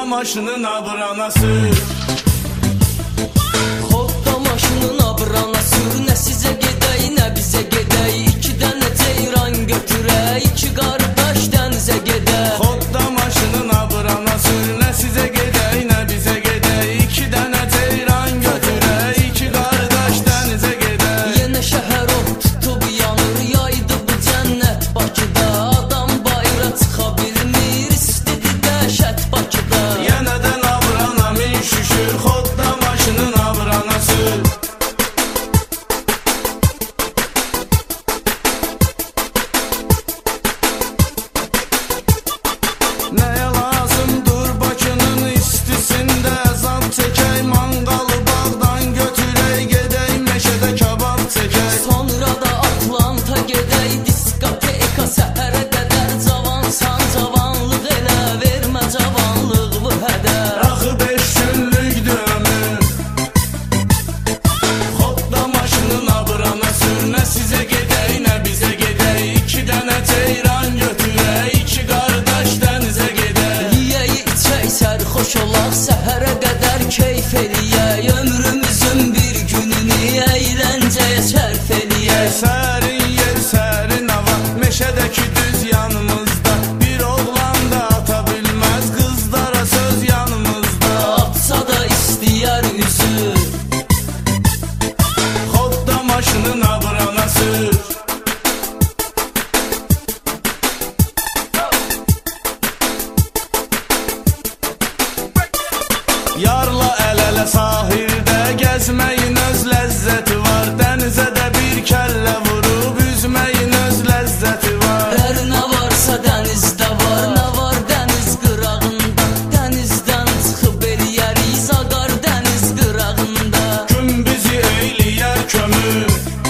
maşının abrana sür. Xodda maşının abrana sür. Nə sizə gedək, nə bizə gedək. İki dənə ceyran götürək, iki qardaş dənizə gedək. Xodda maşının abrana sür. Nə sizə gedək, nə bizə gedək. İki dənə ceyran götürək, iki qardaş dənizə gedək. Yenə şəhər od tutub yanır, yaydı bu cənnət Bakıda. Adam bayra çıxa bilmir, istidi dəhşət Bakıda. Yenədən abrana min şüşür, xodda maşının abrana sür. Nəyə lazımdır Bakının istisində, zab çəkək, manqalı bağdan götürək, gedək meşədə kabab çəkək. Sonra da Atlanta gedək, diskoteka səhərə qədər. Cavansan, cavanlıq elə, vermə cavanlıq bu hədər. Axı 5 günlükdür ömür, xodda maşının abrana sür. Nə sizə gedək, nə bizə gedək. İki dənə ceyran götürək, iki qardaş dənizə gedək. Yeyək, içək, sərxoş olaq, səhərə qədər keyf eləyək. Ömrümüzün bir gününü əyləncəyə sərf eləyək. Sərin yer, sərin hava, meşədəki düz yanımızda. Bir oğlan da ata bilməz, qızlara söz yanımızda. Atsa da istəyər üzür, Xodda maşının abrana sür. Yarla əl-ələ sahildə gəzməyin öz ləzzəti var. Dənizə də bir kəllə vurub üzməyin öz ləzzəti var. hər nə varsa dənizdə var. Nə var dəniz qırağında, dənizdən çıxıb eləyərik zaqar dəniz qırağında. Gün bizi eyləyər kömür,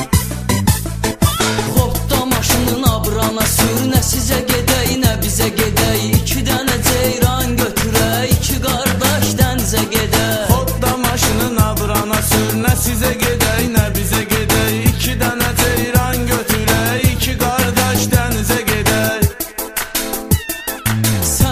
Xodda maşının abrana sür. Nə sizə gedək, nə bizə gedək. İki dənə ceyran götürək, iki qardaş dənizə gedək. xodda maşının abrana sür. Nə sizə gedək, nə bizə gedək. İki dənə ceyran götürək, iki qardaş dənizə gedək.